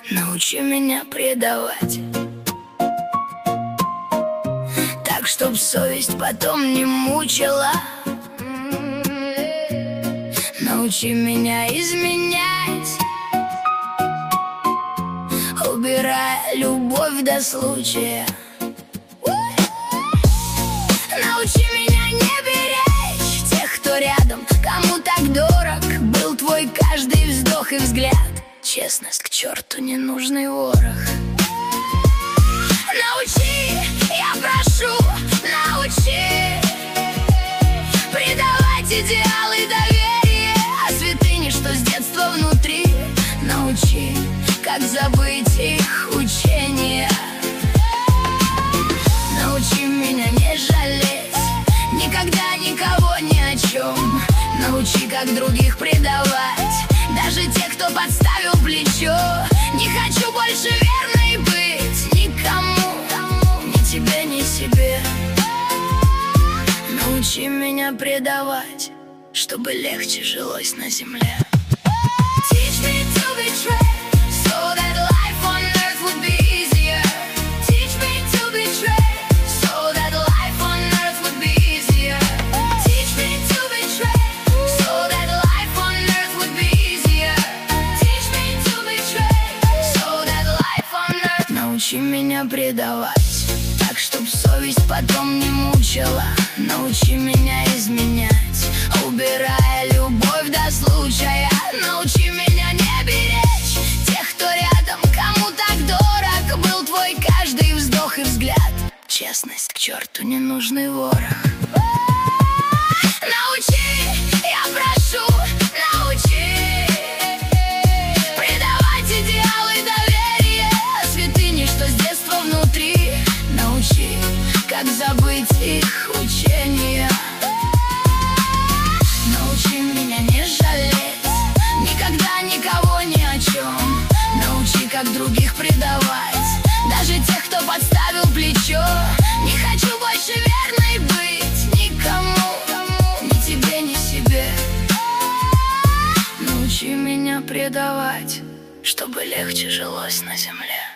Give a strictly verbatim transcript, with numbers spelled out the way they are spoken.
научи меня предавать, так, чтоб совесть потом не мучила. Научи меня изменять, убирая любовь до случая. Научи меня не беречь тех, кто рядом, кому так дорог был твой каждый вздох и взгляд. Честность к черту ненужный ворох. Научи, я прошу, научи предавать идеалы доверия, а святыни, что с детства внутри. Научи, как забыть их учения. Научи меня не жалеть никогда никого ни о чем. Научи, как других предавать, даже тех, кто подставил плечо. Не хочу больше верной быть никому, ни тебе, ни себе. Научи меня предавать, чтобы легче жилось на земле. Teach me to betray, so that life on earth would be easier. Teach me to betray, so that life on earth would be easier. Teach me to betray, so that life on earth would be easier. Teach me to betray, so that life on earth. Научи меня предавать, так, чтоб совесть потом не мучила. Научи меня изменять, убирая любовь до случая. Научи меня не беречь тех, кто рядом, кому так дорог был твой каждый вздох и взгляд. Честность к черту ненужный ворох. Научи, я прошу, научи предавать идеалы доверия, святыни, что с детства внутри. Научи, как забыть их учения. Научи меня не жалеть никогда никого ни о чем. Научи, как других предавать, даже тех, кто подставил плечо. Не хочу больше верной быть никому, ни тебе, ни себе. Научи меня предавать, чтобы легче жилось на земле.